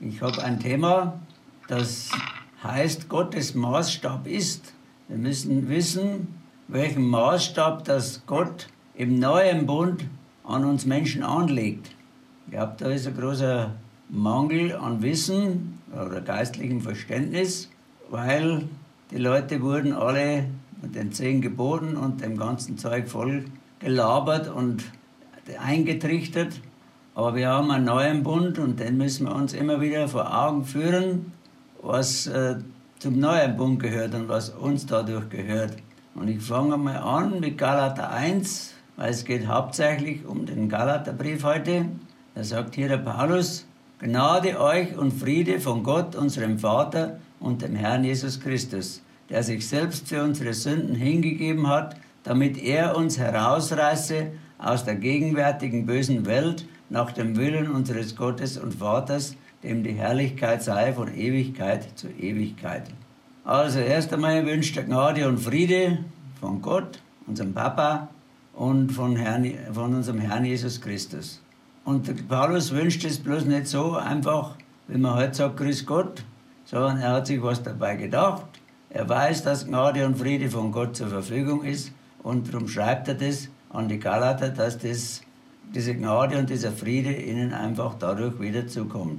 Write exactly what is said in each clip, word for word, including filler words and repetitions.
Ich habe ein Thema, das heißt, Gottes Maßstab ist. Wir müssen wissen, welchen Maßstab das Gott im neuen Bund an uns Menschen anlegt. Ich glaube, da ist ein großer Mangel an Wissen oder geistlichem Verständnis, weil die Leute wurden alle mit den zehn Geboten und dem ganzen Zeug voll gelabert und eingetrichtert. Aber wir haben einen neuen Bund und den müssen wir uns immer wieder vor Augen führen, was äh, zum neuen Bund gehört und was uns dadurch gehört. Und ich fange mal an mit Galater eins, weil es geht hauptsächlich um den Galaterbrief heute. Da sagt hier der Paulus: Gnade euch und Friede von Gott, unserem Vater und dem Herrn Jesus Christus, der sich selbst für unsere Sünden hingegeben hat, damit er uns herausreiße aus der gegenwärtigen bösen Welt nach dem Willen unseres Gottes und Vaters, dem die Herrlichkeit sei von Ewigkeit zu Ewigkeit. Also erst einmal wünscht er Gnade und Friede von Gott, unserem Papa, und von, Herrn, von unserem Herrn Jesus Christus. Und der Paulus wünscht es bloß nicht so einfach, wie man heute sagt, Grüß Gott, sondern er hat sich was dabei gedacht. Er weiß, dass Gnade und Friede von Gott zur Verfügung ist, und darum schreibt er das an die Galater, dass das, diese Gnade und dieser Friede ihnen einfach dadurch wieder zukommt.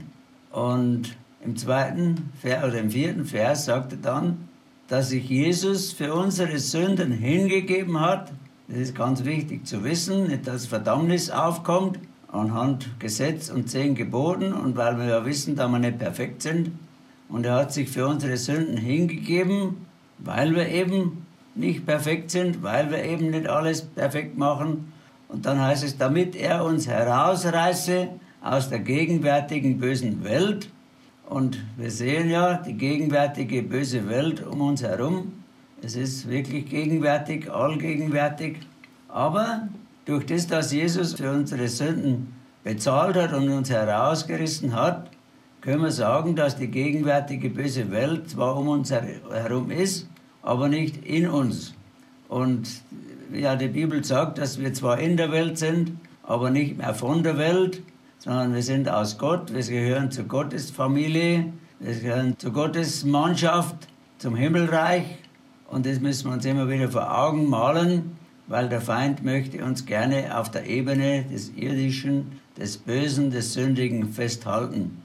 Und im zweiten oder im vierten Vers sagt er dann, dass sich Jesus für unsere Sünden hingegeben hat. Das ist ganz wichtig zu wissen, nicht dass Verdammnis aufkommt anhand Gesetz und zehn Geboten, und weil wir ja wissen, dass wir nicht perfekt sind. Und er hat sich für unsere Sünden hingegeben, weil wir eben nicht perfekt sind, weil wir eben nicht alles perfekt machen. Und dann heißt es, damit er uns herausreiße aus der gegenwärtigen bösen Welt. Und wir sehen ja die gegenwärtige böse Welt um uns herum. Es ist wirklich gegenwärtig, allgegenwärtig. Aber durch das, dass Jesus für unsere Sünden bezahlt hat und uns herausgerissen hat, können wir sagen, dass die gegenwärtige böse Welt zwar um uns herum ist, aber nicht in uns. Und ja, die Bibel sagt, dass wir zwar in der Welt sind, aber nicht mehr von der Welt, sondern wir sind aus Gott, wir gehören zur Gottesfamilie, wir gehören zur Gottesmannschaft, zum Himmelreich. Und das müssen wir uns immer wieder vor Augen malen, weil der Feind möchte uns gerne auf der Ebene des Irdischen, des Bösen, des Sündigen festhalten.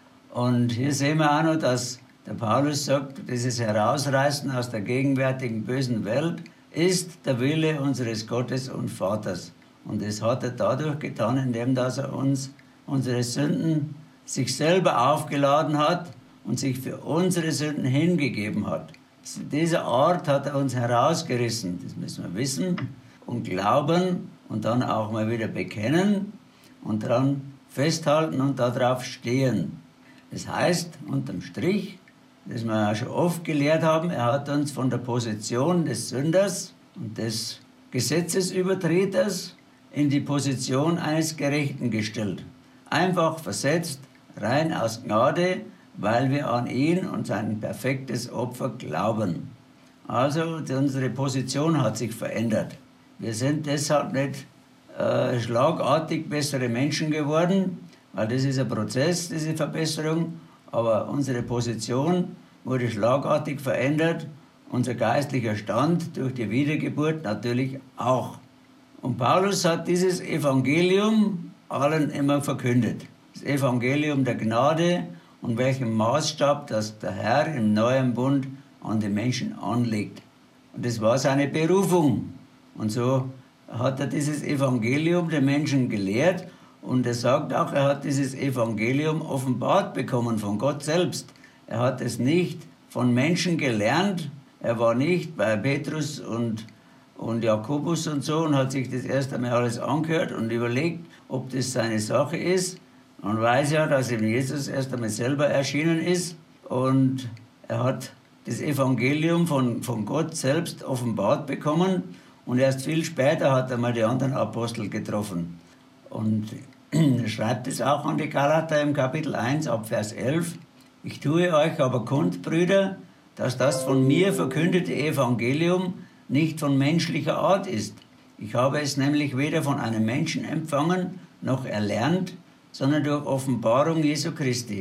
Und hier sehen wir auch noch, dass der Paulus sagt, dieses Herausreißen aus der gegenwärtigen bösen Welt ist der Wille unseres Gottes und Vaters. Und das hat er dadurch getan, indem dass er uns unsere Sünden sich selber aufgeladen hat und sich für unsere Sünden hingegeben hat. Diese Art hat er uns herausgerissen. Das müssen wir wissen und glauben und dann auch mal wieder bekennen und daran festhalten und darauf stehen. Das heißt, unterm Strich, das wir auch schon oft gelehrt haben, er hat uns von der Position des Sünders und des Gesetzesübertreters in die Position eines Gerechten gestellt. Einfach versetzt, rein aus Gnade, weil wir an ihn und sein perfektes Opfer glauben. Also unsere Position hat sich verändert. Wir sind deshalb nicht äh, schlagartig bessere Menschen geworden, weil das ist ein Prozess, diese Verbesserung, aber unsere Position wurde schlagartig verändert, unser geistlicher Stand durch die Wiedergeburt natürlich auch. Und Paulus hat dieses Evangelium allen immer verkündet. Das Evangelium der Gnade und welchen Maßstab das der Herr im neuen Bund an die Menschen anlegt. Und das war seine Berufung. Und so hat er dieses Evangelium den Menschen gelehrt. Und er sagt auch, er hat dieses Evangelium offenbart bekommen von Gott selbst. Er hat es nicht von Menschen gelernt. Er war nicht bei Petrus und, und Jakobus und so und hat sich das erst einmal alles angehört und überlegt, ob das seine Sache ist. Man weiß ja, dass ihm Jesus erst einmal selber erschienen ist und er hat das Evangelium von, von Gott selbst offenbart bekommen und erst viel später hat er mal die anderen Apostel getroffen. Und er schreibt es auch an die Galater im Kapitel eins ab Vers elf. Ich tue euch aber kund, Brüder, dass das von mir verkündete Evangelium nicht von menschlicher Art ist. Ich habe es nämlich weder von einem Menschen empfangen noch erlernt, sondern durch Offenbarung Jesu Christi.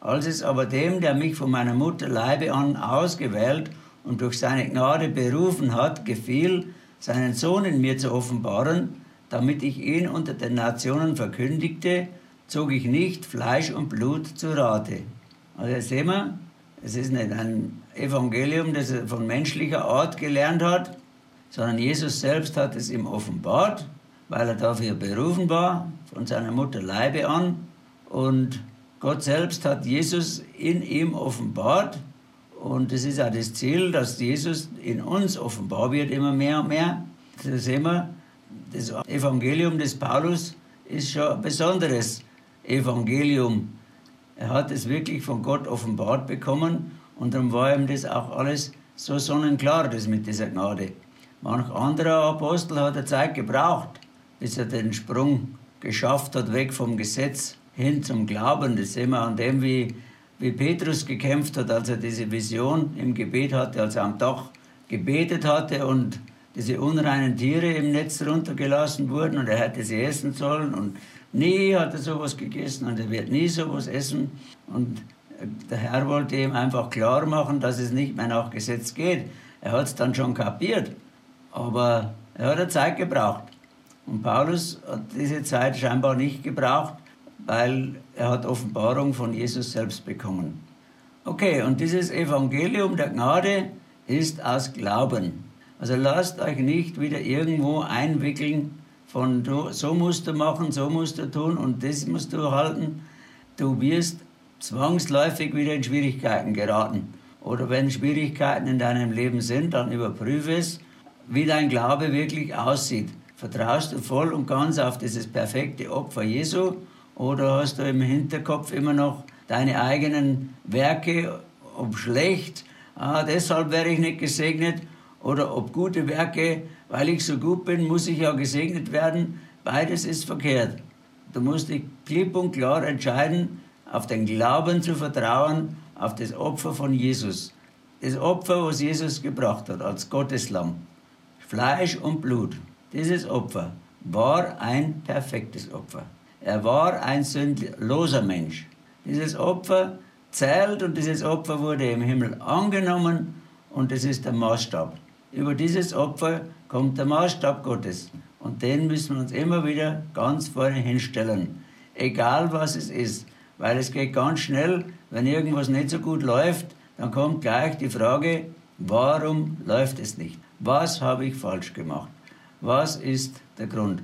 Als es aber dem, der mich von meiner Mutter Leibe an ausgewählt und durch seine Gnade berufen hat, gefiel, seinen Sohn in mir zu offenbaren, damit ich ihn unter den Nationen verkündigte, zog ich nicht Fleisch und Blut zu Rate. Also jetzt sehen wir, es ist nicht ein Evangelium, das er von menschlicher Art gelernt hat, sondern Jesus selbst hat es ihm offenbart, weil er dafür berufen war, von seiner Mutter Leibe an. Und Gott selbst hat Jesus in ihm offenbart. Und es ist auch das Ziel, dass Jesus in uns offenbar wird, immer mehr und mehr. Da sehen wir, das Evangelium des Paulus ist schon ein besonderes Evangelium. Er hat es wirklich von Gott offenbart bekommen und dann war ihm das auch alles so sonnenklar, das mit dieser Gnade. Manch anderer Apostel hat eine Zeit gebraucht, bis er den Sprung geschafft hat, weg vom Gesetz hin zum Glauben. Das sehen wir an dem, wie, wie Petrus gekämpft hat, als er diese Vision im Gebet hatte, als er am Dach gebetet hatte und diese unreinen Tiere im Netz runtergelassen wurden und er hätte sie essen sollen und nie hat er sowas gegessen und er wird nie sowas essen. Und der Herr wollte ihm einfach klar machen, dass es nicht mehr nach Gesetz geht. Er hat es dann schon kapiert, aber er hat eine Zeit gebraucht. Und Paulus hat diese Zeit scheinbar nicht gebraucht, weil er hat Offenbarung von Jesus selbst bekommen. Okay, und dieses Evangelium der Gnade ist aus Glauben. Also lasst euch nicht wieder irgendwo einwickeln von du, so musst du machen, so musst du tun und das musst du halten. Du wirst zwangsläufig wieder in Schwierigkeiten geraten. Oder wenn Schwierigkeiten in deinem Leben sind, dann überprüfe es, wie dein Glaube wirklich aussieht. Vertraust du voll und ganz auf dieses perfekte Opfer Jesu oder hast du im Hinterkopf immer noch deine eigenen Werke, ob schlecht, ah, deshalb wäre ich nicht gesegnet, oder ob gute Werke, weil ich so gut bin, muss ich ja gesegnet werden. Beides ist verkehrt. Du musst dich klipp und klar entscheiden, auf den Glauben zu vertrauen, auf das Opfer von Jesus. Das Opfer, was Jesus gebracht hat, als Gotteslamm. Fleisch und Blut. Dieses Opfer war ein perfektes Opfer. Er war ein sündloser Mensch. Dieses Opfer zählt und dieses Opfer wurde im Himmel angenommen und das ist der Maßstab. Über dieses Opfer kommt der Maßstab Gottes und den müssen wir uns immer wieder ganz vorne hinstellen, egal was es ist, weil es geht ganz schnell, wenn irgendwas nicht so gut läuft, dann kommt gleich die Frage, warum läuft es nicht? Was habe ich falsch gemacht? Was ist der Grund?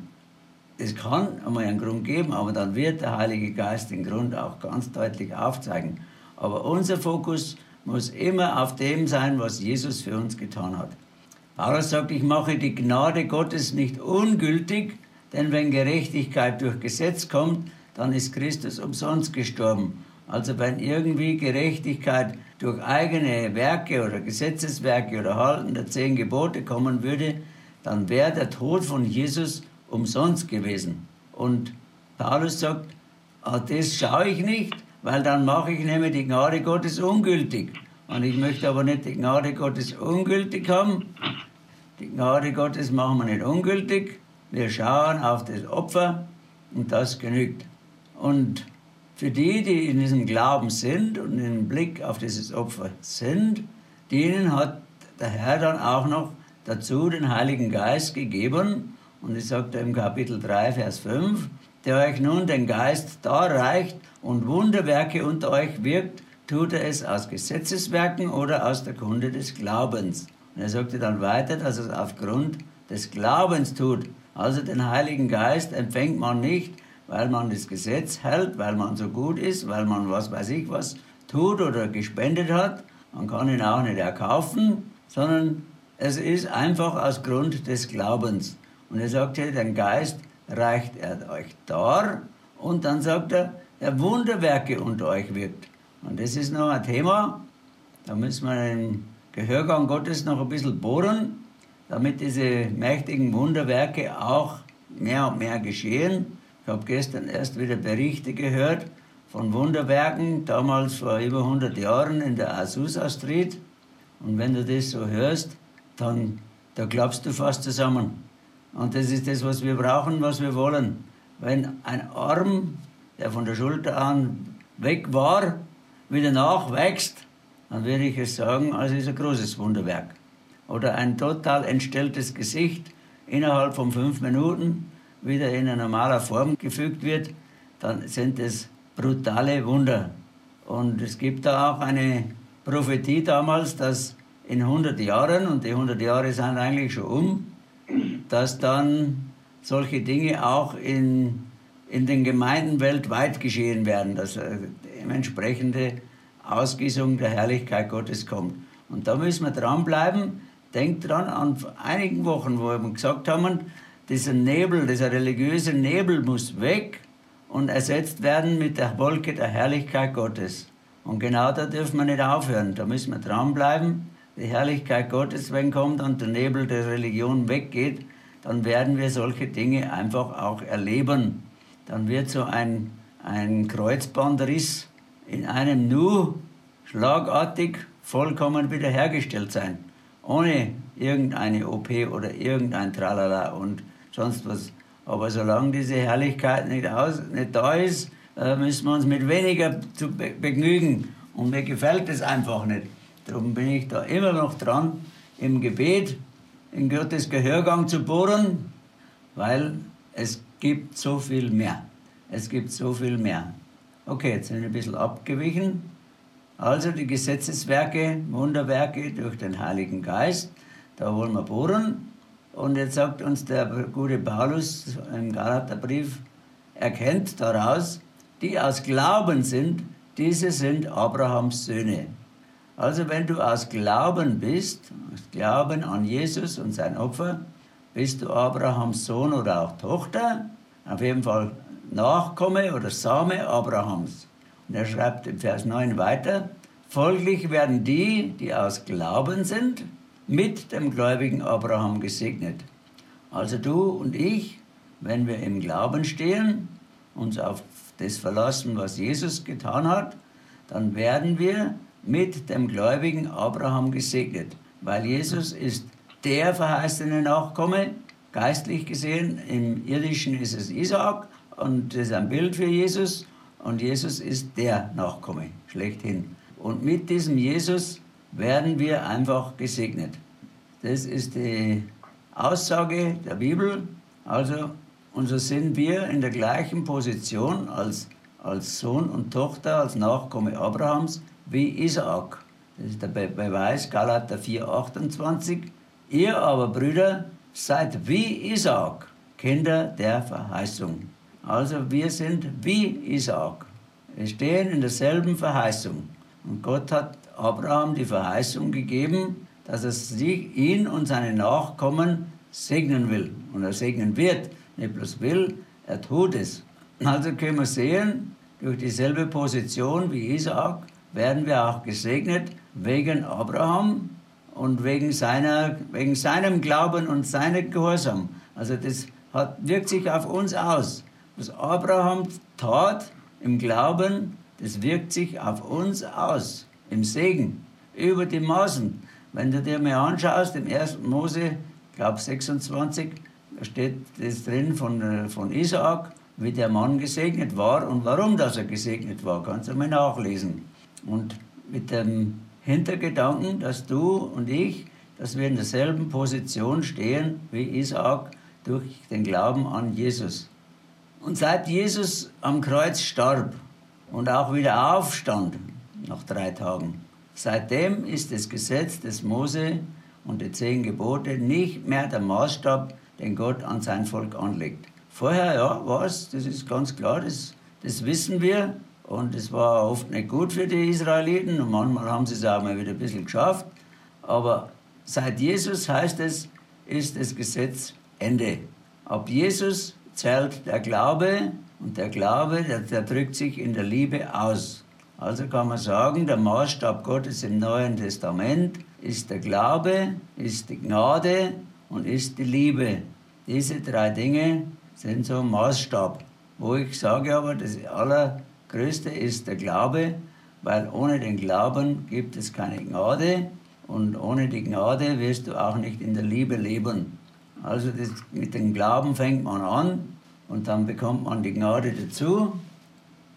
Es kann einmal einen Grund geben, aber dann wird der Heilige Geist den Grund auch ganz deutlich aufzeigen. Aber unser Fokus muss immer auf dem sein, was Jesus für uns getan hat. Paulus sagt, ich mache die Gnade Gottes nicht ungültig, denn wenn Gerechtigkeit durch Gesetz kommt, dann ist Christus umsonst gestorben. Also wenn irgendwie Gerechtigkeit durch eigene Werke oder Gesetzeswerke oder Halten der zehn Gebote kommen würde, dann wäre der Tod von Jesus umsonst gewesen. Und Paulus sagt, ah, das schaue ich nicht, weil dann mache ich nämlich die Gnade Gottes ungültig. Und ich möchte aber nicht die Gnade Gottes ungültig haben. Die Gnade Gottes machen wir nicht ungültig. Wir schauen auf das Opfer und das genügt. Und für die, die in diesem Glauben sind und im Blick auf dieses Opfer sind, denen hat der Herr dann auch noch dazu den Heiligen Geist gegeben. Und es sagt er im Kapitel drei, Vers fünf, der euch nun den Geist darreicht und Wunderwerke unter euch wirkt, tut er es aus Gesetzeswerken oder aus der Kunde des Glaubens. Und er sagte dann weiter, dass er es aufgrund des Glaubens tut. Also den Heiligen Geist empfängt man nicht, weil man das Gesetz hält, weil man so gut ist, weil man was weiß ich was tut oder gespendet hat. Man kann ihn auch nicht erkaufen, sondern es ist einfach aus Grund des Glaubens. Und er sagt hier, den Geist reicht er euch dar. Und dann sagt er, der Wunderwerke unter euch wirkt. Und das ist noch ein Thema, da müssen wir im Gehörgang Gottes noch ein bisschen bohren, damit diese mächtigen Wunderwerke auch mehr und mehr geschehen. Ich habe gestern erst wieder Berichte gehört von Wunderwerken, damals vor über hundert Jahren in der Azusa Street. Und wenn du das so hörst, dann da klappst du fast zusammen. Und das ist das, was wir brauchen, was wir wollen. Wenn ein Arm, der von der Schulter an weg war, wieder nachwächst, dann würde ich es sagen, also ist ein großes Wunderwerk. Oder ein total entstelltes Gesicht innerhalb von fünf Minuten wieder in eine normale Form gefügt wird, dann sind es brutale Wunder. Und es gibt da auch eine Prophetie damals, dass in hundert Jahren, und die hundert Jahre sind eigentlich schon um, dass dann solche Dinge auch in, in den Gemeinden weltweit geschehen werden, dass eine entsprechende Ausgießung der Herrlichkeit Gottes kommt. Und da müssen wir dranbleiben. Denkt dran, an einigen Wochen, wo wir gesagt haben, dieser Nebel, dieser religiöse Nebel muss weg und ersetzt werden mit der Wolke der Herrlichkeit Gottes. Und genau da dürfen wir nicht aufhören, da müssen wir dranbleiben. Die Herrlichkeit Gottes, wenn kommt und der Nebel der Religion weggeht, dann werden wir solche Dinge einfach auch erleben. Dann wird so ein, ein Kreuzbandriss in einem Nu schlagartig vollkommen wiederhergestellt sein. Ohne irgendeine O P oder irgendein Tralala und sonst was. Aber solange diese Herrlichkeit nicht, aus, nicht da ist, müssen wir uns mit weniger zu be begnügen. Und mir gefällt es einfach nicht. Darum bin ich da immer noch dran, im Gebet, in Gottes Gehörgang zu bohren, weil es gibt so viel mehr. Es gibt so viel mehr. Okay, jetzt sind wir ein bisschen abgewichen. Also die Gesetzeswerke, Wunderwerke durch den Heiligen Geist, da wollen wir bohren. Und jetzt sagt uns der gute Paulus im Galaterbrief, erkennt daraus, die aus Glauben sind, diese sind Abrahams Söhne. Also wenn du aus Glauben bist, aus Glauben an Jesus und sein Opfer, bist du Abrahams Sohn oder auch Tochter, auf jeden Fall Nachkomme oder Same Abrahams. Und er schreibt im Vers neun weiter, folglich werden die, die aus Glauben sind, mit dem gläubigen Abraham gesegnet. Also du und ich, wenn wir im Glauben stehen, uns auf das verlassen, was Jesus getan hat, dann werden wir mit dem gläubigen Abraham gesegnet. Weil Jesus ist der verheißene Nachkomme, geistlich gesehen, im Irdischen ist es Isaak und das ist ein Bild für Jesus und Jesus ist der Nachkomme, schlechthin. Und mit diesem Jesus werden wir einfach gesegnet. Das ist die Aussage der Bibel. Also, und so sind wir in der gleichen Position als, als Sohn und Tochter, als Nachkomme Abrahams, wie Isaak. Das ist der Be Beweis, Galater vier, achtundzwanzig. Ihr aber, Brüder, seid wie Isaak, Kinder der Verheißung. Also wir sind wie Isaak. Wir stehen in derselben Verheißung. Und Gott hat Abraham die Verheißung gegeben, dass er sich, ihn und seine Nachkommen segnen will. Und er segnen wird. Nicht bloß will, er tut es. Also können wir sehen, durch dieselbe Position wie Isaak werden wir auch gesegnet wegen Abraham und wegen, seiner, wegen seinem Glauben und seinem Gehorsam. Also das hat, wirkt sich auf uns aus. Was Abraham tat im Glauben, das wirkt sich auf uns aus, im Segen, über die Maßen. Wenn du dir mal anschaust, im ersten Mose, ich glaube sechsundzwanzig, da steht das drin von, von Isaak, wie der Mann gesegnet war und warum dass er gesegnet war, kannst du mal nachlesen. Und mit dem Hintergedanken, dass du und ich, dass wir in derselben Position stehen wie Isaak durch den Glauben an Jesus. Und seit Jesus am Kreuz starb und auch wieder aufstand, nach drei Tagen, seitdem ist das Gesetz des Mose und die zehn Gebote nicht mehr der Maßstab, den Gott an sein Volk anlegt. Vorher, ja, war es, das ist ganz klar, das, das wissen wir. Und es war oft nicht gut für die Israeliten und manchmal haben sie es auch mal wieder ein bisschen geschafft. Aber seit Jesus heißt es, ist das Gesetz Ende. Ab Jesus zählt der Glaube und der Glaube, der, der drückt sich in der Liebe aus. Also kann man sagen, der Maßstab Gottes im Neuen Testament ist der Glaube, ist die Gnade und ist die Liebe. Diese drei Dinge sind so ein Maßstab. Wo ich sage aber, das Allergrößte ist der Glaube, weil ohne den Glauben gibt es keine Gnade und ohne die Gnade wirst du auch nicht in der Liebe leben. Also das, mit dem Glauben fängt man an und dann bekommt man die Gnade dazu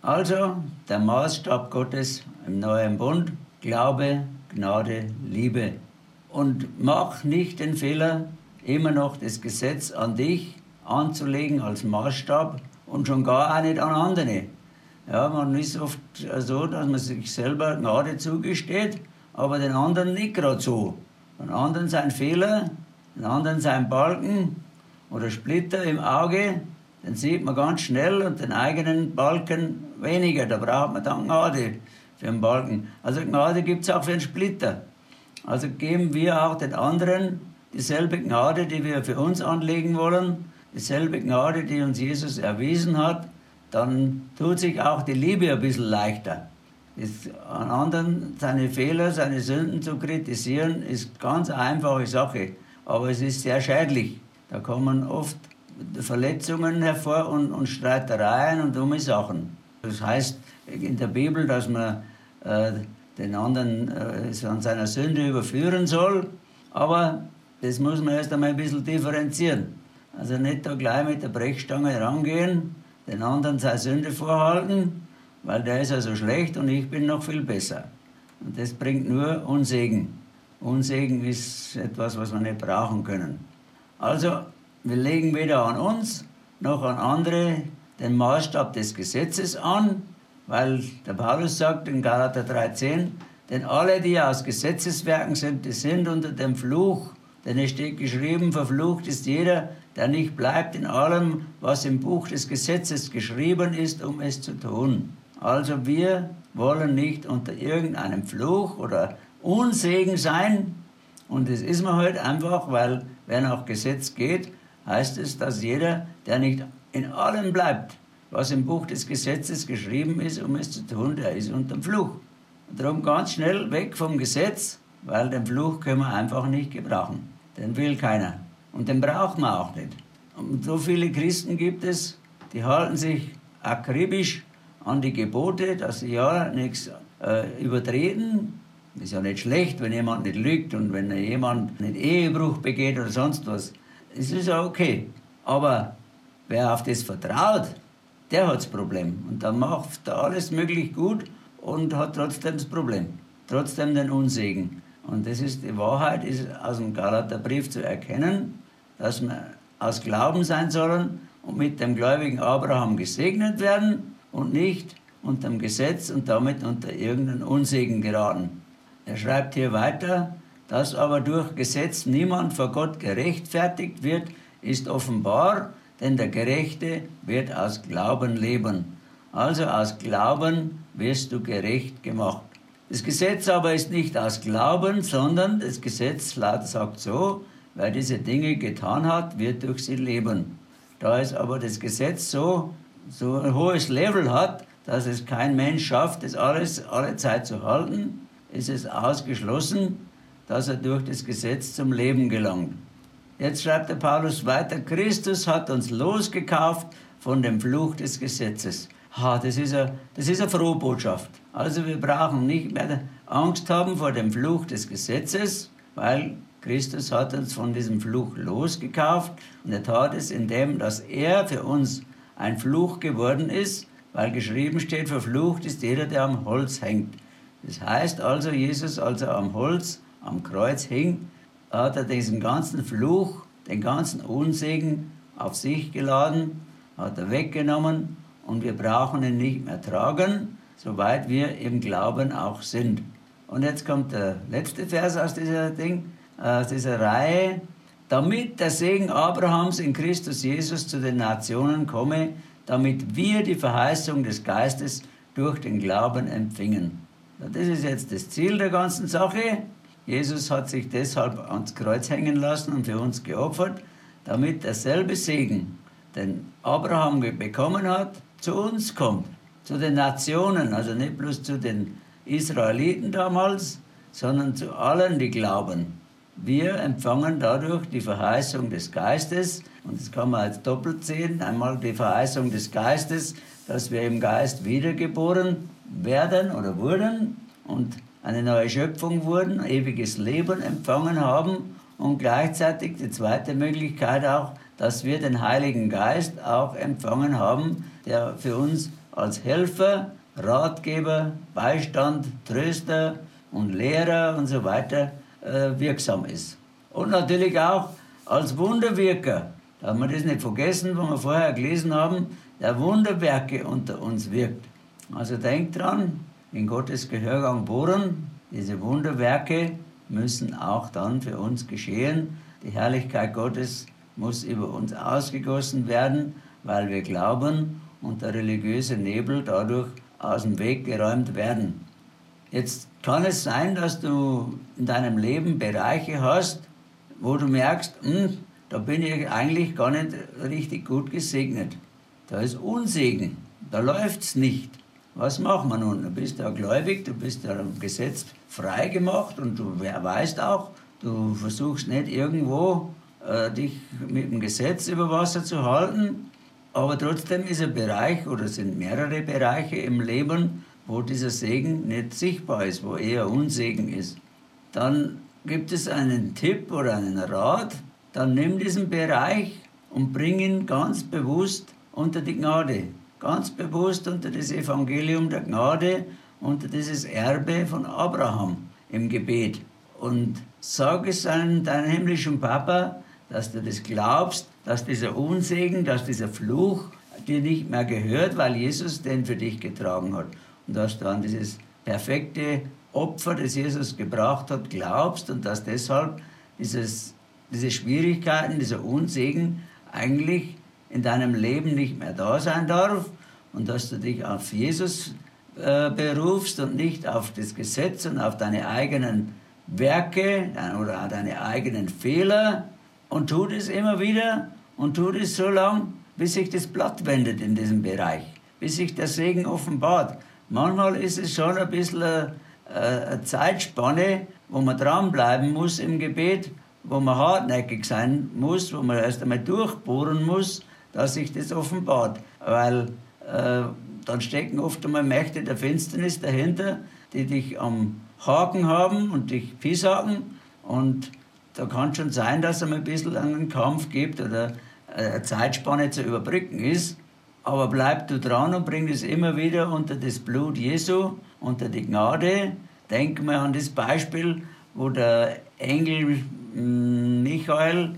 Also der Maßstab Gottes im neuen Bund, Glaube, Gnade, Liebe. Und mach nicht den Fehler, immer noch das Gesetz an dich anzulegen als Maßstab und schon gar auch nicht an andere. Ja, man ist oft so, dass man sich selber Gnade zugesteht, aber den anderen nicht gerade so. Den anderen sein Fehler, den anderen sein Balken oder Splitter im Auge, den sieht man ganz schnell und den eigenen Balken weniger. Da braucht man dann Gnade für den Balken. Also Gnade gibt es auch für den Splitter. Also geben wir auch den anderen dieselbe Gnade, die wir für uns anlegen wollen, dieselbe Gnade, die uns Jesus erwiesen hat, dann tut sich auch die Liebe ein bisschen leichter. Das, an anderen seine Fehler, seine Sünden zu kritisieren, ist ganz eine einfache Sache, aber es ist sehr schädlich. Da kommen oft Verletzungen hervor und, und Streitereien und dumme Sachen. Das heißt in der Bibel, dass man äh, den anderen äh, an seiner Sünde überführen soll, aber das muss man erst einmal ein bisschen differenzieren. Also nicht da gleich mit der Brechstange rangehen, den anderen seine Sünde vorhalten, weil der ist ja so schlecht und ich bin noch viel besser. Und das bringt nur Unsegen. Unsegen ist etwas, was wir nicht brauchen können. Also, wir legen weder an uns noch an andere den Maßstab des Gesetzes an, weil der Paulus sagt in Galater drei zehn, denn alle, die aus Gesetzeswerken sind, die sind unter dem Fluch. Denn es steht geschrieben, verflucht ist jeder, der nicht bleibt in allem, was im Buch des Gesetzes geschrieben ist, um es zu tun. Also wir wollen nicht unter irgendeinem Fluch oder Unsegen sein. Und das ist man halt einfach, weil wer nach Gesetz geht, heißt es, dass jeder, der nicht in allem bleibt, was im Buch des Gesetzes geschrieben ist, um es zu tun, der ist unter dem Fluch. Und darum ganz schnell weg vom Gesetz, weil den Fluch können wir einfach nicht gebrauchen. Den will keiner. Und den braucht man auch nicht. Und so viele Christen gibt es, die halten sich akribisch an die Gebote, dass sie ja nichts äh, übertreten. Ist ja nicht schlecht, wenn jemand nicht lügt und wenn jemand nicht Ehebruch begeht oder sonst was. Das ist ja okay. Aber wer auf das vertraut, der hat das Problem. Und dann macht er alles möglich gut und hat trotzdem das Problem. Trotzdem den Unsegen. Und das ist die Wahrheit, ist aus dem Galaterbrief zu erkennen, dass wir aus Glauben sein sollen und mit dem gläubigen Abraham gesegnet werden und nicht unter dem Gesetz und damit unter irgendeinen Unsegen geraten. Er schreibt hier weiter, dass aber durch Gesetz niemand vor Gott gerechtfertigt wird, ist offenbar, denn der Gerechte wird aus Glauben leben. Also aus Glauben wirst du gerecht gemacht. Das Gesetz aber ist nicht aus Glauben, sondern das Gesetz sagt so, wer diese Dinge getan hat, wird durch sie leben. Da es aber das Gesetz so, so ein hohes Level hat, dass es kein Mensch schafft, das alles alle Zeit zu halten, ist es ausgeschlossen, dass er durch das Gesetz zum Leben gelangt. Jetzt schreibt der Paulus weiter, Christus hat uns losgekauft von dem Fluch des Gesetzes. Ha, das ist eine, das ist eine frohe Botschaft. Also wir brauchen nicht mehr Angst haben vor dem Fluch des Gesetzes, weil Christus hat uns von diesem Fluch losgekauft und er tat es, indem dass er für uns ein Fluch geworden ist, weil geschrieben steht, verflucht ist jeder, der am Holz hängt. Das heißt also, Jesus, als er am Holz, am Kreuz hing, hat er diesen ganzen Fluch, den ganzen Unsegen auf sich geladen, hat er weggenommen und wir brauchen ihn nicht mehr tragen, soweit wir im Glauben auch sind. Und jetzt kommt der letzte Vers aus dieser Ding, aus dieser Reihe. Damit der Segen Abrahams in Christus Jesus zu den Nationen komme, damit wir die Verheißung des Geistes durch den Glauben empfingen. Das ist jetzt das Ziel der ganzen Sache. Jesus hat sich deshalb ans Kreuz hängen lassen und für uns geopfert, damit derselbe Segen, den Abraham bekommen hat, zu uns kommt, zu den Nationen, also nicht bloß zu den Israeliten damals, sondern zu allen, die glauben. Wir empfangen dadurch die Verheißung des Geistes, und das kann man als doppelt sehen, einmal die Verheißung des Geistes, dass wir im Geist wiedergeboren werden oder wurden und eine neue Schöpfung wurden, ewiges Leben empfangen haben und gleichzeitig die zweite Möglichkeit auch, dass wir den Heiligen Geist auch empfangen haben, der für uns als Helfer, Ratgeber, Beistand, Tröster und Lehrer und so weiter äh, wirksam ist. Und natürlich auch als Wunderwirker. Darf man das nicht vergessen, wo wir vorher gelesen haben, der Wunderwerke unter uns wirkt. Also denkt dran, in Gottes Gehörgang bohren, diese Wunderwerke müssen auch dann für uns geschehen. Die Herrlichkeit Gottes muss über uns ausgegossen werden, weil wir glauben und der religiöse Nebel dadurch aus dem Weg geräumt werden. Jetzt kann es sein, dass du in deinem Leben Bereiche hast, wo du merkst, hm, da bin ich eigentlich gar nicht richtig gut gesegnet. Da ist Unsegen, da läuft's nicht. Was machen wir nun? Du bist ja gläubig, du bist ja im Gesetz frei gemacht und du weißt auch, du versuchst nicht irgendwo äh, dich mit dem Gesetz über Wasser zu halten, aber trotzdem ist ein Bereich oder sind mehrere Bereiche im Leben, wo dieser Segen nicht sichtbar ist, wo eher Unsegen ist. Dann gibt es einen Tipp oder einen Rat, dann nimm diesen Bereich und bring ihn ganz bewusst unter die Gnade. Ganz bewusst unter das Evangelium der Gnade, unter dieses Erbe von Abraham im Gebet. Und sag es deinem, deinem himmlischen Papa, dass du das glaubst, dass dieser Unsegen, dass dieser Fluch dir nicht mehr gehört, weil Jesus den für dich getragen hat. Und dass du an dieses perfekte Opfer, das Jesus gebracht hat, glaubst und dass deshalb dieses, diese Schwierigkeiten, dieser Unsegen eigentlich in deinem Leben nicht mehr da sein darf und dass du dich auf Jesus äh, berufst und nicht auf das Gesetz und auf deine eigenen Werke oder deine eigenen Fehler und tu das immer wieder und tu das so lange, bis sich das Blatt wendet in diesem Bereich, bis sich der Segen offenbart. Manchmal ist es schon ein bisschen eine, eine Zeitspanne, wo man dranbleiben muss im Gebet, wo man hartnäckig sein muss, wo man erst einmal durchbohren muss, dass sich das offenbart. Weil äh, dann stecken oft einmal Mächte der Finsternis dahinter, die dich am Haken haben und dich pieshaken. Und da kann schon sein, dass es einmal ein bisschen einen Kampf gibt oder eine Zeitspanne zu überbrücken ist. Aber bleib du dran und bring das immer wieder unter das Blut Jesu, unter die Gnade. Denk mal an das Beispiel, wo der Engel Michael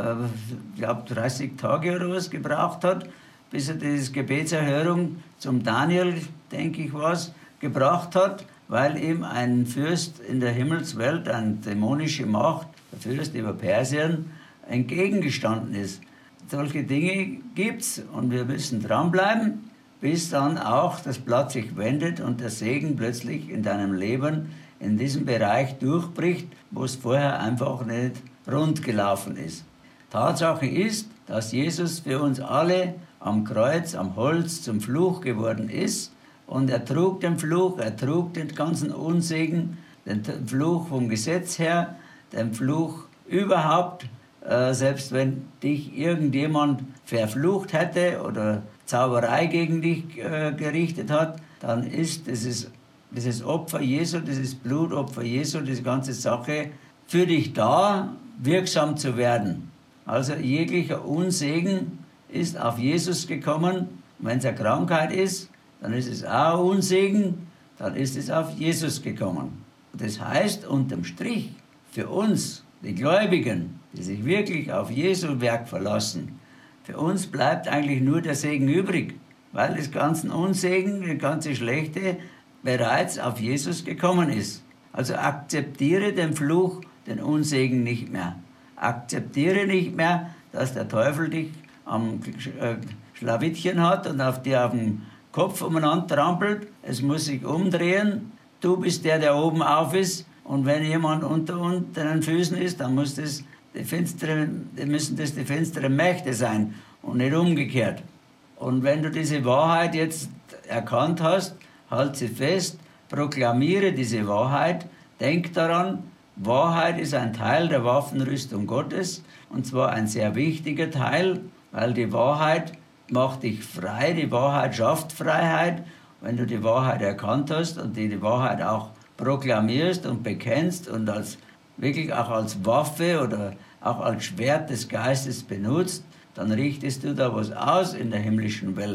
ich glaube, dreißig Tage oder was gebraucht hat, bis er diese Gebetserhörung zum Daniel, denke ich was, gebracht hat, weil ihm ein Fürst in der Himmelswelt, eine dämonische Macht, der Fürst über Persien, entgegengestanden ist. Solche Dinge gibt's und wir müssen dranbleiben, bis dann auch das Blatt sich wendet und der Segen plötzlich in deinem Leben in diesem Bereich durchbricht, wo es vorher einfach nicht rund gelaufen ist. Tatsache ist, dass Jesus für uns alle am Kreuz, am Holz zum Fluch geworden ist und er trug den Fluch, er trug den ganzen Unsegen, den Fluch vom Gesetz her, den Fluch überhaupt, äh, selbst wenn dich irgendjemand verflucht hätte oder Zauberei gegen dich äh, gerichtet hat, dann ist dieses, dieses Opfer Jesu, dieses Blutopfer Jesu, diese ganze Sache für dich da, wirksam zu werden. Also jeglicher Unsegen ist auf Jesus gekommen. Wenn es eine Krankheit ist, dann ist es auch Unsegen, dann ist es auf Jesus gekommen. Das heißt, unterm Strich, für uns, die Gläubigen, die sich wirklich auf Jesu Werk verlassen, für uns bleibt eigentlich nur der Segen übrig, weil das ganze Unsegen, das ganze Schlechte bereits auf Jesus gekommen ist. Also akzeptiere den Fluch, den Unsegen nicht mehr. Akzeptiere nicht mehr, dass der Teufel dich am Schlawittchen hat und auf dir auf den Kopf umeinander trampelt. Es muss sich umdrehen. Du bist der, der oben auf ist. Und wenn jemand unter, unter den Füßen ist, dann muss das die finsteren, müssen das die finsteren Mächte sein und nicht umgekehrt. Und wenn du diese Wahrheit jetzt erkannt hast, halt sie fest, proklamiere diese Wahrheit, denk daran, Wahrheit ist ein Teil der Waffenrüstung Gottes, und zwar ein sehr wichtiger Teil, weil die Wahrheit macht dich frei, die Wahrheit schafft Freiheit. Wenn du die Wahrheit erkannt hast und die, die Wahrheit auch proklamierst und bekennst und als, wirklich auch als Waffe oder auch als Schwert des Geistes benutzt, dann richtest du da was aus in der himmlischen Welt.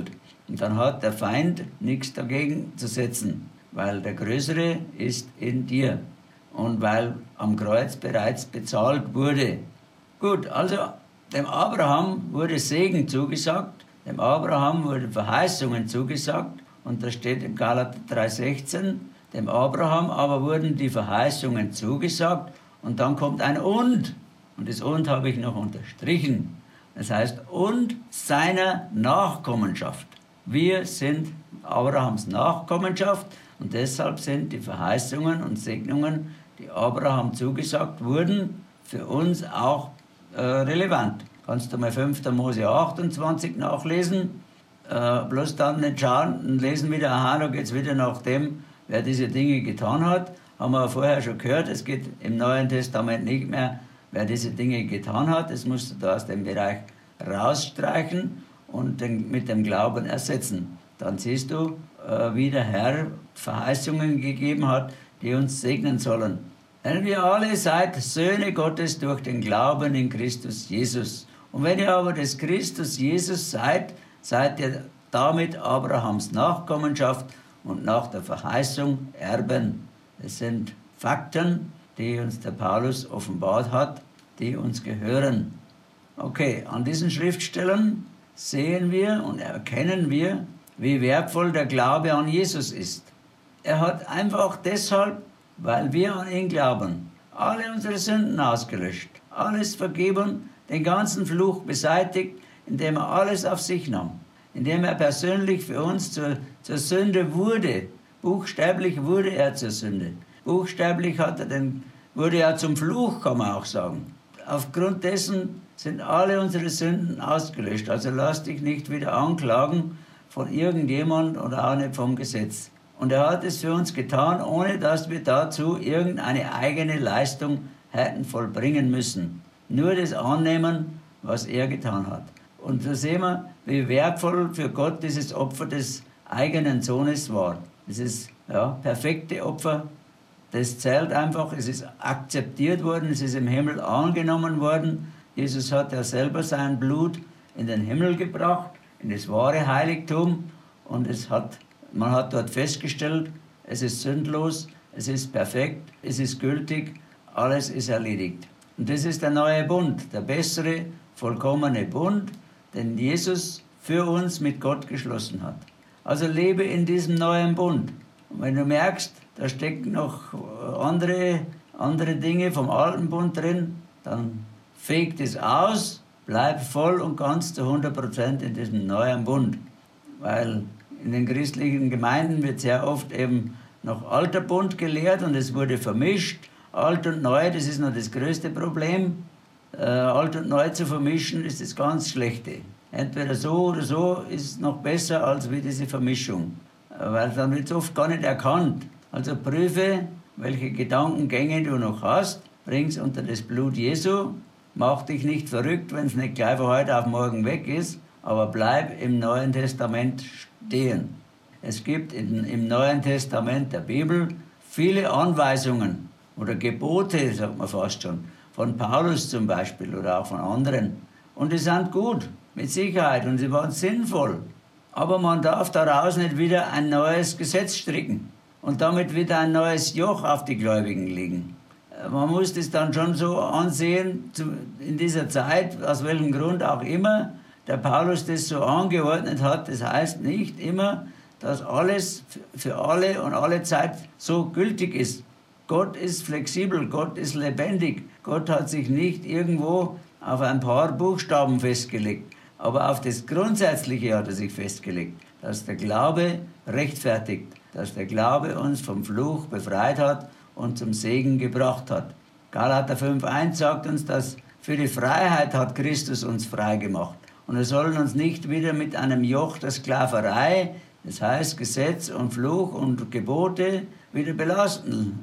Und dann hat der Feind nichts dagegen zu setzen, weil der Größere ist in dir und weil am Kreuz bereits bezahlt wurde. Gut, also dem Abraham wurde Segen zugesagt, dem Abraham wurden Verheißungen zugesagt und da steht im Galater drei sechzehn, dem Abraham aber wurden die Verheißungen zugesagt und dann kommt ein Und. Und das Und habe ich noch unterstrichen. Das heißt, und seiner Nachkommenschaft. Wir sind Abrahams Nachkommenschaft und deshalb sind die Verheißungen und Segnungen, die Abraham zugesagt wurden, für uns auch äh, relevant. Kannst du mal fünfter Mose achtundzwanzig nachlesen, äh, bloß dann nicht schauen und lesen wieder, aha, da geht es wieder nach dem, wer diese Dinge getan hat. Haben wir vorher schon gehört, es geht im Neuen Testament nicht mehr, wer diese Dinge getan hat. Das musst du da aus dem Bereich rausstreichen und den, mit dem Glauben ersetzen. Dann siehst du, äh, wie der Herr Verheißungen gegeben hat, die uns segnen sollen. Denn wir alle seid Söhne Gottes durch den Glauben in Christus Jesus. Und wenn ihr aber des Christus Jesus seid, seid ihr damit Abrahams Nachkommenschaft und nach der Verheißung Erben. Das sind Fakten, die uns der Paulus offenbart hat, die uns gehören. Okay, an diesen Schriftstellen sehen wir und erkennen wir, wie wertvoll der Glaube an Jesus ist. Er hat einfach deshalb, weil wir an ihn glauben, alle unsere Sünden ausgelöscht, alles vergeben, den ganzen Fluch beseitigt, indem er alles auf sich nahm, indem er persönlich für uns zur, zur Sünde wurde. Buchstäblich wurde er zur Sünde. Buchstäblich hat er den, wurde er zum Fluch, kann man auch sagen. Aufgrund dessen sind alle unsere Sünden ausgelöscht. Also lass dich nicht wieder anklagen von irgendjemand oder auch nicht vom Gesetz. Und er hat es für uns getan, ohne dass wir dazu irgendeine eigene Leistung hätten vollbringen müssen. Nur das annehmen, was er getan hat. Und so sehen wir, wie wertvoll für Gott dieses Opfer des eigenen Sohnes war. Dieses ja, perfekte Opfer, das zählt einfach, es ist akzeptiert worden, es ist im Himmel angenommen worden. Jesus hat ja selber sein Blut in den Himmel gebracht, in das wahre Heiligtum. Und es hat, man hat dort festgestellt, es ist sündlos, es ist perfekt, es ist gültig, alles ist erledigt. Und das ist der neue Bund, der bessere, vollkommene Bund, den Jesus für uns mit Gott geschlossen hat. Also lebe in diesem neuen Bund. Und wenn du merkst, da stecken noch andere, andere Dinge vom alten Bund drin, dann fegt es aus, bleib voll und ganz zu hundert Prozent in diesem neuen Bund. Weil in den christlichen Gemeinden wird sehr oft eben noch alter Bund gelehrt und es wurde vermischt. Alt und neu, das ist noch das größte Problem. Äh, alt und neu zu vermischen ist das ganz Schlechte. Entweder so oder so ist noch besser als wie diese Vermischung. Weil dann wird es oft gar nicht erkannt. Also prüfe, welche Gedankengänge du noch hast, bring's unter das Blut Jesu, mach dich nicht verrückt, wenn es nicht gleich von heute auf morgen weg ist, aber bleib im Neuen Testament stehen. Es gibt in, im Neuen Testament der Bibel viele Anweisungen oder Gebote, sagt man fast schon, von Paulus zum Beispiel oder auch von anderen. Und die sind gut, mit Sicherheit, und sie waren sinnvoll. Aber man darf daraus nicht wieder ein neues Gesetz stricken und damit wieder ein neues Joch auf die Gläubigen legen. Man muss das dann schon so ansehen, in dieser Zeit, aus welchem Grund auch immer, der Paulus das so angeordnet hat. Das heißt nicht immer, dass alles für alle und alle Zeit so gültig ist. Gott ist flexibel, Gott ist lebendig. Gott hat sich nicht irgendwo auf ein paar Buchstaben festgelegt. Aber auf das Grundsätzliche hat er sich festgelegt, dass der Glaube rechtfertigt, dass der Glaube uns vom Fluch befreit hat und zum Segen gebracht hat. Galater fünf eins sagt uns, dass für die Freiheit hat Christus uns frei gemacht. Und wir sollen uns nicht wieder mit einem Joch der Sklaverei, das heißt Gesetz und Fluch und Gebote, wieder belasten.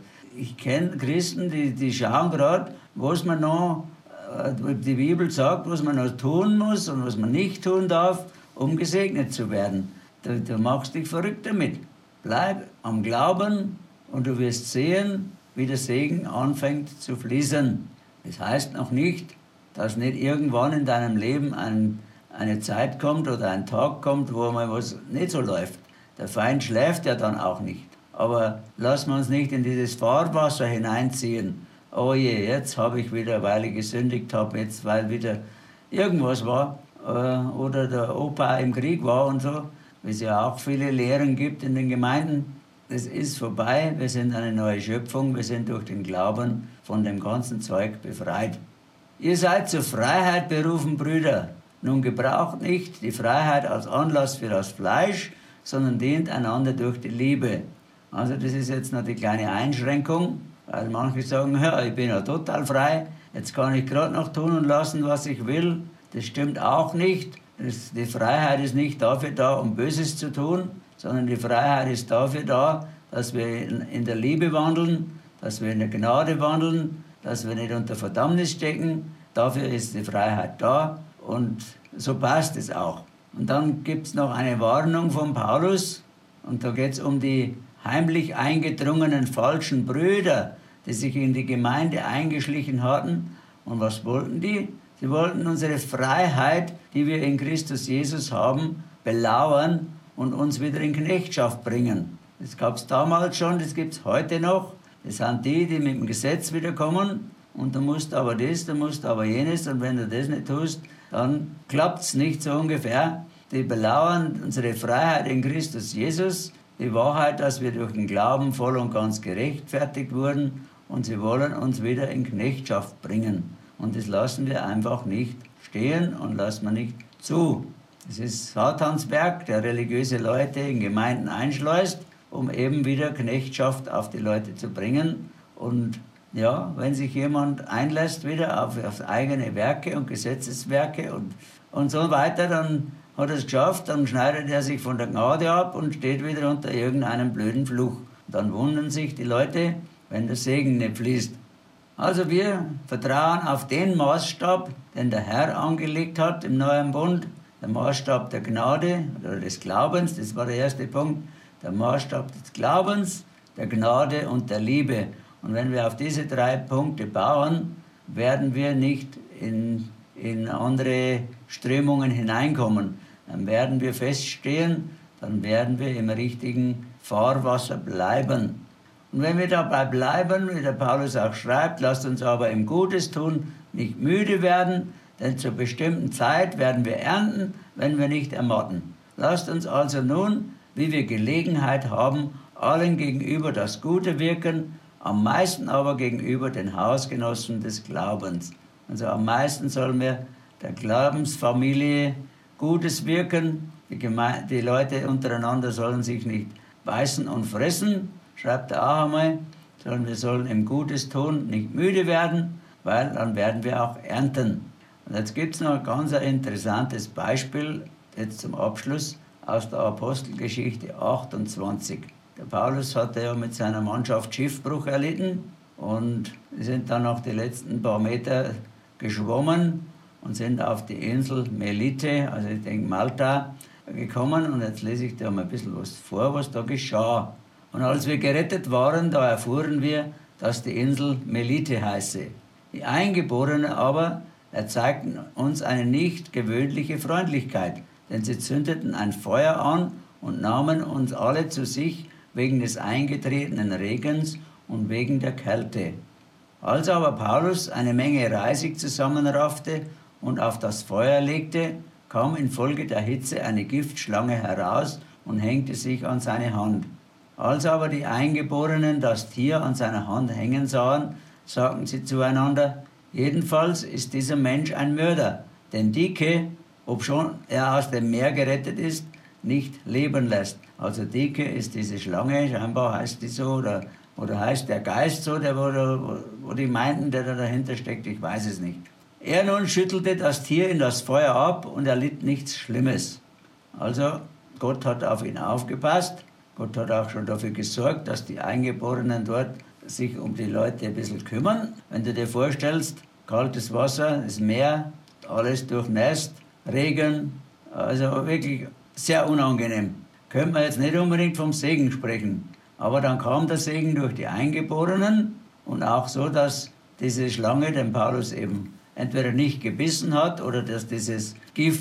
Ich kenne Christen, die, die schauen gerade, was man noch, die Bibel sagt, was man noch tun muss und was man nicht tun darf, um gesegnet zu werden. Du, du machst dich verrückt damit. Bleib am Glauben und du wirst sehen, wie der Segen anfängt zu fließen. Das heißt noch nicht, dass nicht irgendwann in deinem Leben ein, eine Zeit kommt oder ein Tag kommt, wo mal was nicht so läuft. Der Feind schläft ja dann auch nicht. Aber lassen wir uns nicht in dieses Fahrwasser hineinziehen. Oh je, jetzt habe ich wieder, weil ich gesündigt habe, jetzt weil wieder irgendwas war äh, oder der Opa im Krieg war und so, wie es ja auch viele Lehren gibt in den Gemeinden. Das ist vorbei, wir sind eine neue Schöpfung, wir sind durch den Glauben von dem ganzen Zeug befreit. Ihr seid zur Freiheit berufen, Brüder. Nun gebraucht nicht die Freiheit als Anlass für das Fleisch, sondern dient einander durch die Liebe. Also das ist jetzt noch die kleine Einschränkung, weil manche sagen, ja, ich bin ja total frei, jetzt kann ich gerade noch tun und lassen, was ich will. Das stimmt auch nicht. Das, die Freiheit ist nicht dafür da, um Böses zu tun, sondern die Freiheit ist dafür da, dass wir in, in der Liebe wandeln, dass wir in der Gnade wandeln, dass wir nicht unter Verdammnis stecken. Dafür ist die Freiheit da und so passt es auch. Und dann gibt es noch eine Warnung von Paulus und da geht es um die heimlich eingedrungenen falschen Brüder, die sich in die Gemeinde eingeschlichen hatten. Und was wollten die? Sie wollten unsere Freiheit, die wir in Christus Jesus haben, belauern und uns wieder in Knechtschaft bringen. Das gab es damals schon, das gibt es heute noch. Das sind die, die mit dem Gesetz wiederkommen. Und du musst aber das, du musst aber jenes. Und wenn du das nicht tust, dann klappt es nicht so ungefähr. Die belauern unsere Freiheit in Christus Jesus. Die Wahrheit, dass wir durch den Glauben voll und ganz gerechtfertigt wurden. Und sie wollen uns wieder in Knechtschaft bringen. Und das lassen wir einfach nicht stehen und lassen wir nicht zu. Das ist Satans Werk, der religiöse Leute in Gemeinden einschleust, um eben wieder Knechtschaft auf die Leute zu bringen. Und ja, wenn sich jemand einlässt wieder auf, auf eigene Werke und Gesetzeswerke und, und so weiter, dann hat er es geschafft, dann schneidet er sich von der Gnade ab und steht wieder unter irgendeinem blöden Fluch. Dann wundern sich die Leute, wenn der Segen nicht fließt. Also wir vertrauen auf den Maßstab, den der Herr angelegt hat im neuen Bund, der Maßstab der Gnade oder des Glaubens, das war der erste Punkt, der Maßstab des Glaubens, der Gnade und der Liebe. Und wenn wir auf diese drei Punkte bauen, werden wir nicht in, in andere Strömungen hineinkommen. Dann werden wir feststehen, dann werden wir im richtigen Fahrwasser bleiben. Und wenn wir dabei bleiben, wie der Paulus auch schreibt, lasst uns aber im Gutes tun, nicht müde werden, denn zur bestimmten Zeit werden wir ernten, wenn wir nicht ermatten. Lasst uns also nun, wie wir Gelegenheit haben, allen gegenüber das Gute wirken, am meisten aber gegenüber den Hausgenossen des Glaubens. Also am meisten sollen wir der Glaubensfamilie Gutes wirken. Die, Geme- die Leute untereinander sollen sich nicht beißen und fressen, schreibt er auch einmal, sondern wir sollen im Gutes tun, nicht müde werden, weil dann werden wir auch ernten. Und jetzt gibt es noch ein ganz interessantes Beispiel, jetzt zum Abschluss, aus der Apostelgeschichte achtundzwanzig. Der Paulus hatte ja mit seiner Mannschaft Schiffbruch erlitten und sind dann noch die letzten paar Meter geschwommen und sind auf die Insel Melite, also ich denke Malta, gekommen. Und jetzt lese ich dir mal ein bisschen was vor, was da geschah. Und als wir gerettet waren, da erfuhren wir, dass die Insel Melite heiße. Die Eingeborenen aber erzeigten uns eine nicht gewöhnliche Freundlichkeit, denn sie zündeten ein Feuer an und nahmen uns alle zu sich wegen des eingetretenen Regens und wegen der Kälte. Als aber Paulus eine Menge Reisig zusammenraffte und auf das Feuer legte, kam infolge der Hitze eine Giftschlange heraus und hängte sich an seine Hand. Als aber die Eingeborenen das Tier an seiner Hand hängen sahen, sagten sie zueinander, jedenfalls ist dieser Mensch ein Mörder, den Dike, obschon er aus dem Meer gerettet ist, nicht leben lässt. Also Dike ist diese Schlange, scheinbar heißt die so, oder, oder heißt der Geist so, der, wo, wo die meinten, der da dahinter steckt, ich weiß es nicht. Er nun schüttelte das Tier in das Feuer ab und er litt nichts Schlimmes. Also Gott hat auf ihn aufgepasst. Gott hat auch schon dafür gesorgt, dass die Eingeborenen dort sich um die Leute ein bisschen kümmern. Wenn du dir vorstellst, kaltes Wasser, das Meer, alles durchnässt, Regen, also wirklich sehr unangenehm. Könnte man jetzt nicht unbedingt vom Segen sprechen. Aber dann kam der Segen durch die Eingeborenen und auch so, dass diese Schlange den Paulus eben entweder nicht gebissen hat oder dass dieses Gift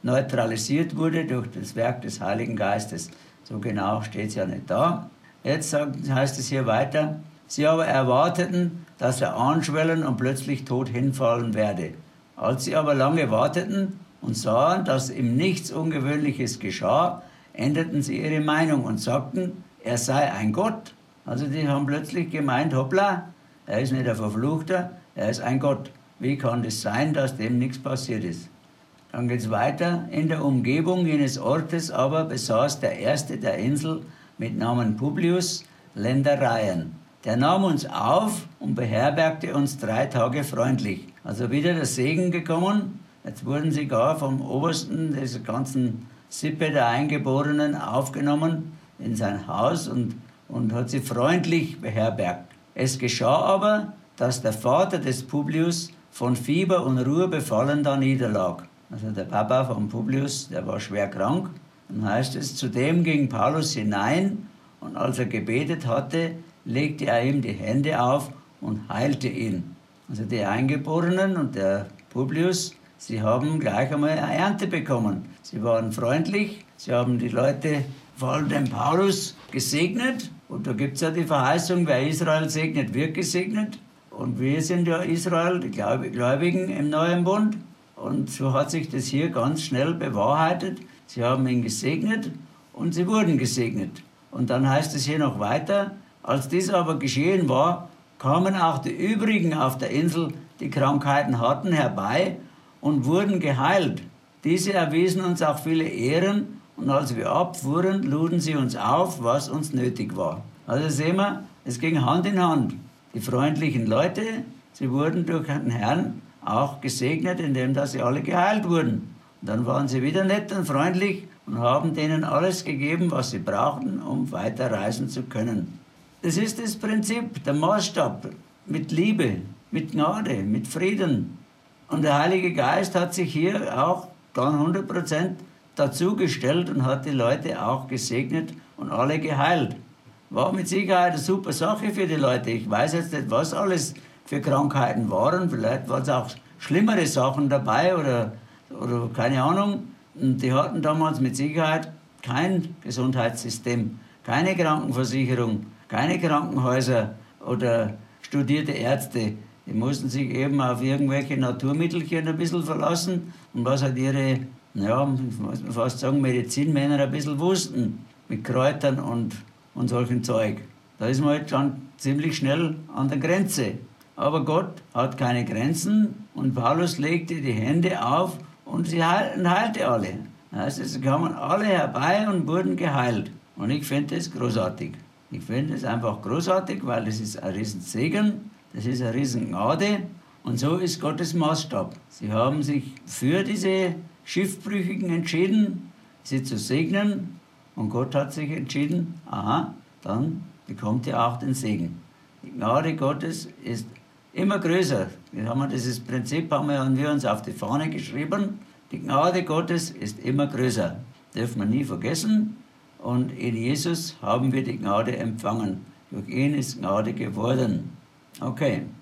neutralisiert wurde durch das Werk des Heiligen Geistes. So genau steht es ja nicht da. Jetzt sagt, heißt es hier weiter, sie aber erwarteten, dass er anschwellen und plötzlich tot hinfallen werde. Als sie aber lange warteten und sahen, dass ihm nichts Ungewöhnliches geschah, änderten sie ihre Meinung und sagten, er sei ein Gott. Also die haben plötzlich gemeint, hoppla, er ist nicht ein Verfluchter, er ist ein Gott. Wie kann das sein, dass dem nichts passiert ist? Dann geht es weiter. In der Umgebung jenes Ortes aber besaß der Erste der Insel mit Namen Publius Ländereien. Der nahm uns auf und beherbergte uns drei Tage freundlich. Also wieder der Segen gekommen. Jetzt wurden sie gar vom Obersten dieser ganzen Sippe der Eingeborenen aufgenommen in sein Haus und, und hat sie freundlich beherbergt. Es geschah aber, dass der Vater des Publius von Fieber und Ruhe befallen da niederlag. Also der Papa von Publius, der war schwer krank. Dann heißt es, zudem ging Paulus hinein und als er gebetet hatte, legte er ihm die Hände auf und heilte ihn. Also die Eingeborenen und der Publius, sie haben gleich einmal eine Ernte bekommen. Sie waren freundlich, sie haben die Leute, vor allem den Paulus, gesegnet. Und da gibt es ja die Verheißung, wer Israel segnet, wird gesegnet. Und wir sind ja Israel, die Gläubigen im Neuen Bund. Und so hat sich das hier ganz schnell bewahrheitet. Sie haben ihn gesegnet und sie wurden gesegnet. Und dann heißt es hier noch weiter, als dies aber geschehen war, kamen auch die übrigen auf der Insel, die Krankheiten hatten, herbei und wurden geheilt. Diese erwiesen uns auch viele Ehren und als wir abfuhren, luden sie uns auf, was uns nötig war. Also sehen wir, es ging Hand in Hand. Die freundlichen Leute, sie wurden durch den Herrn auch gesegnet, indem dass sie alle geheilt wurden. Und dann waren sie wieder nett und freundlich und haben denen alles gegeben, was sie brauchten, um weiter reisen zu können. Das ist das Prinzip, der Maßstab mit Liebe, mit Gnade, mit Frieden. Und der Heilige Geist hat sich hier auch dann hundert Prozent dazugestellt und hat die Leute auch gesegnet und alle geheilt. War mit Sicherheit eine super Sache für die Leute. Ich weiß jetzt nicht, was alles für Krankheiten waren. Vielleicht waren es auch schlimmere Sachen dabei oder, oder keine Ahnung. Und die hatten damals mit Sicherheit kein Gesundheitssystem, keine Krankenversicherung, keine Krankenhäuser oder studierte Ärzte. Die mussten sich eben auf irgendwelche Naturmittelchen ein bisschen verlassen und was halt ihre, ja, muss man fast sagen, Medizinmänner ein bisschen wussten, mit Kräutern und, und solchen Zeug. Da ist man halt schon ziemlich schnell an der Grenze. Aber Gott hat keine Grenzen und Paulus legte die Hände auf und sie heilte alle. Also es kamen alle herbei und wurden geheilt. Und ich finde das großartig. Ich finde es einfach großartig, weil das ist ein Riesensegen, das ist eine Riesengnade und so ist Gottes Maßstab. Sie haben sich für diese Schiffbrüchigen entschieden, sie zu segnen und Gott hat sich entschieden, aha, dann bekommt ihr auch den Segen. Die Gnade Gottes ist immer größer. Wir haben dieses Prinzip haben wir, haben wir uns auf die Fahne geschrieben. Die Gnade Gottes ist immer größer. Dürfen wir nie vergessen. Und in Jesus haben wir die Gnade empfangen. Durch ihn ist Gnade geworden. Okay.